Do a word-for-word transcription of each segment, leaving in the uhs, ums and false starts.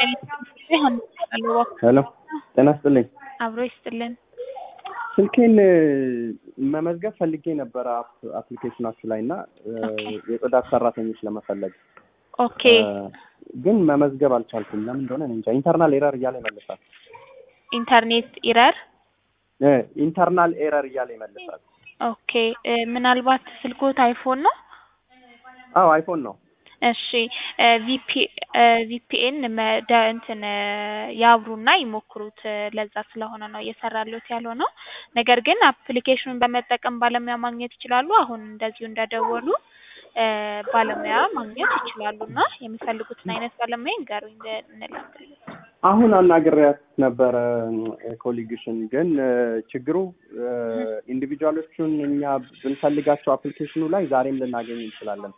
ሄሎ ጤና ይስጥልኝ። አብሮ ይስጥልን። ስልኬን መመዝገብ ፈልጌ ነበር አፕሊኬሽናችሁ ላይ እና የጽዳት ሰራተኞች ለመፈለግ ኦኬ ግን መመዝገብ አልቻልኩም። ለምን እንደሆነ እኔ እንጃ። ኢንተርናል ኤረር እያለ ይመልሳል። ኢንተርኔት ኤረር እ ኢንተርናል ኤረር እያለ ይመልሳል። ኦኬ ምናልባት ስልኮት አይፎን ነው? አዎ አይፎን ነው። እሺ ቪፒ ቪፒኤን መደ እንትን ያብሩና ይሞክሩት። ለዛ ስለሆነ ነው እየሰራሉት ያልሆነው። ነገር ግን አፕሊኬሽኑን በመጠቀም ባለሙያ ማግኘት ይችላሉ። አሁን እንደዚሁ እንደደወሉ ባለሙያ ማግኘት ይችላሉና የሚፈልጉትን አይነት ባለሙያ እንገሩኝ እንላለን። አሁን አናግሬያት ነበረ ኮሊግሽን ግን ችግሩ ኢንዲቪጁዋሎቹን እኛ ብንፈልጋቸው አፕሊኬሽኑ ላይ ዛሬም ልናገኝ እንችላለን።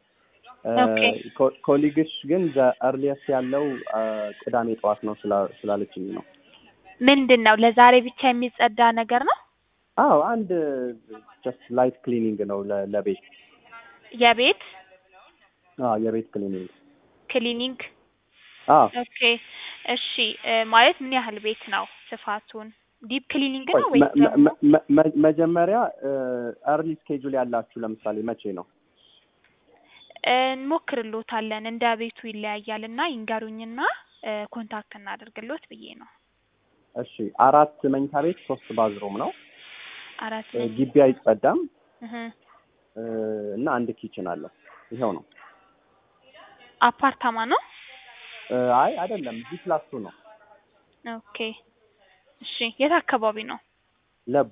ኮሊግሽ ግን ዘአርሊየስ ያለው ቅዳሜ ጠዋት ነው ስላለችኝ ነው። ምንድነው ለዛሬ ብቻ የሚጸዳ ነገር ነው? አዎ አንድ ጀስት ላይት ክሊኒንግ ነው ለቤት የቤት አዎ የቤት ክሊኒንግ ክሊኒንግ አዎ ኦኬ እሺ ማለት ምን ያህል ቤት ነው ስፋቱን? ዲፕ ክሊኒንግ ነው ወይስ መጀመሪያ አርሊ ስኬጁል ያላችሁ ለምሳሌ መቼ ነው? እንሞክርሎታለን እንደ ቤቱ ይለያያልና ይንገሩኝና ኮንታክት እናደርግሎት ብዬ ነው። እሺ አራት መኝታ ቤት ሶስት ባዝሩም ነው። አራት ግቢ አይጸዳም እህ እና አንድ ኪችን አለው። ይሄው ነው። አፓርታማ ነው? አይ አይደለም ጂ ፕላስ ቱ ነው። ኦኬ እሺ የት አካባቢ ነው? ለቡ።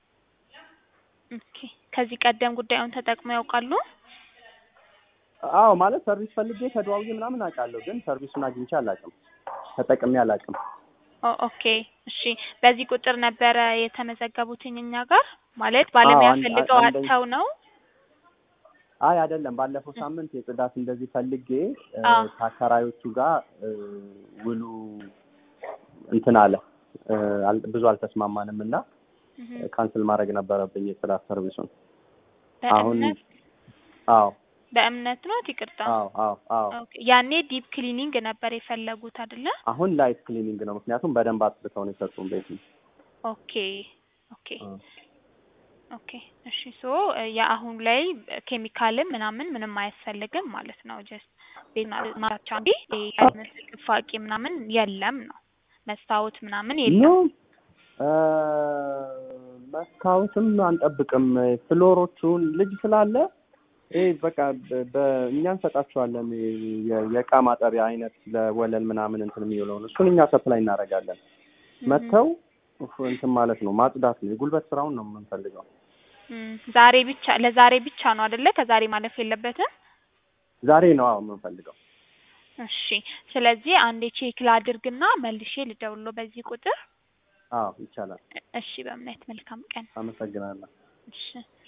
ኦኬ ከዚህ ቀደም ጉዳዩን ተጠቅመው ያውቃሉ? አዎ ማለት ሰርቪስ ፈልጌ ተደዋውዬ ምናምን አውቃለሁ ግን ሰርቪሱን አግኝቼ አላውቅም። ተጠቅሜ አላውቅም። ኦ ኦኬ እሺ በዚህ ቁጥር ነበረ የተመዘገቡትኝ እኛ ጋር ማለት ባለሙያ ፈልገው አጥተው ነው? አይ አይደለም ባለፈው ሳምንት የጽዳት እንደዚህ ፈልጌ ታከራዮቹ ጋር ውሉ እንትን አለ ብዙ አልተስማማንም እና ካንስል ማድረግ ነበረብኝ የጽዳት ሰርቪሱን። አሁን አዎ በእምነት ነው ይቅርታ። አዎ አዎ አዎ ኦኬ ያኔ ዲፕ ክሊኒንግ ነበር የፈለጉት አይደለ? አሁን ላይት ክሊኒንግ ነው ምክንያቱም በደንብ አጥብተው ነው የሰጡን ቤት። ኦኬ ኦኬ ኦኬ እሺ ሶ ያአሁን ላይ ኬሚካልም ምናምን ምንም አያስፈልግም ማለት ነው። ጀስት ቤት ማራቻ እንዴ ለክፋቂ ምናምን የለም ነው። መስታወት ምናምን የለም። እ መስታወትም አንጠብቅም። ፍሎሮቹን ልጅ ስላለ ኤ በቃ በእኛ እንሰጣቸዋለን የዕቃ ማጠቢያ አይነት ለወለል ምናምን እንትን የሚውለው እሱን እኛ ሰፕላይ እናደርጋለን። መተው እንትን ማለት ነው ማጽዳት ነው። የጉልበት ስራውን ነው የምንፈልገው። ዛሬ ብቻ ለዛሬ ብቻ ነው አይደለ? ከዛሬ ማለፍ የለበትም። ዛሬ ነው አሁን የምንፈልገው። እሺ ስለዚህ አንዴ ቼክ ላድርግና መልሼ ልደውልሎ በዚህ ቁጥር። አዎ ይቻላል። እሺ በእምነት መልካም ቀን። አመሰግናለሁ። እሺ